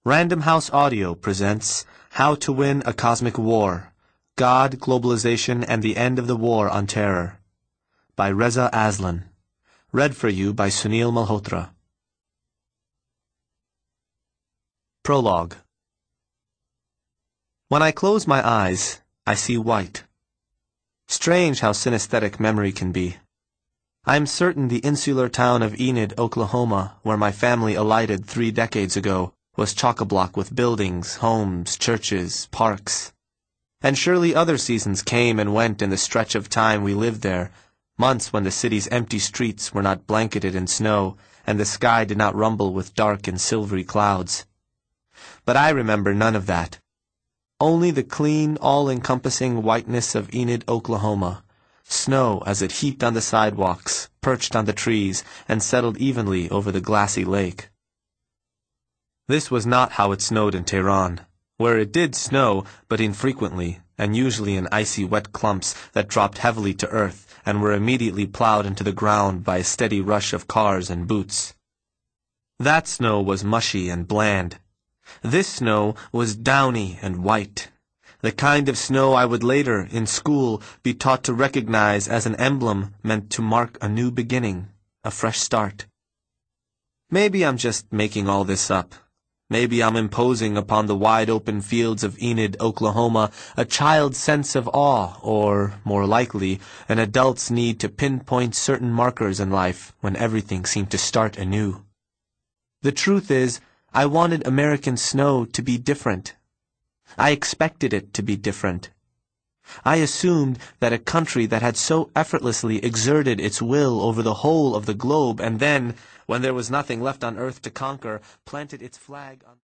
Random House Audio presents How to Win a Cosmic War, God, Globalization, and the End of the War on Terror, by Reza Aslan. Read for you by Sunil Malhotra. Prologue. When I close my eyes, I see white. Strange how synesthetic memory can be. I am certain the insular town of Enid, Oklahoma, where my family alighted 3 decades ago, was chock-a-block with buildings, homes, churches, parks. And surely other seasons came and went in the stretch of time we lived there, months when the city's empty streets were not blanketed in snow, and the sky did not rumble with dark and silvery clouds. But I remember none of that. Only the clean, all-encompassing whiteness of Enid, Oklahoma, snow as it heaped on the sidewalks, perched on the trees, and settled evenly over the glassy lake. This was not how it snowed in Tehran, where it did snow, but infrequently, and usually in icy wet clumps that dropped heavily to earth and were immediately plowed into the ground by a steady rush of cars and boots. That snow was mushy and bland. This snow was downy and white, the kind of snow I would later, in school, be taught to recognize as an emblem meant to mark a new beginning, a fresh start. Maybe I'm just making all this up. Maybe I'm imposing upon the wide-open fields of Enid, Oklahoma, a child's sense of awe, or, more likely, an adult's need to pinpoint certain markers in life when everything seemed to start anew. The truth is, I wanted American snow to be different. I expected it to be different. I assumed that a country that had so effortlessly exerted its will over the whole of the globe and then, when there was nothing left on earth to conquer, planted its flag on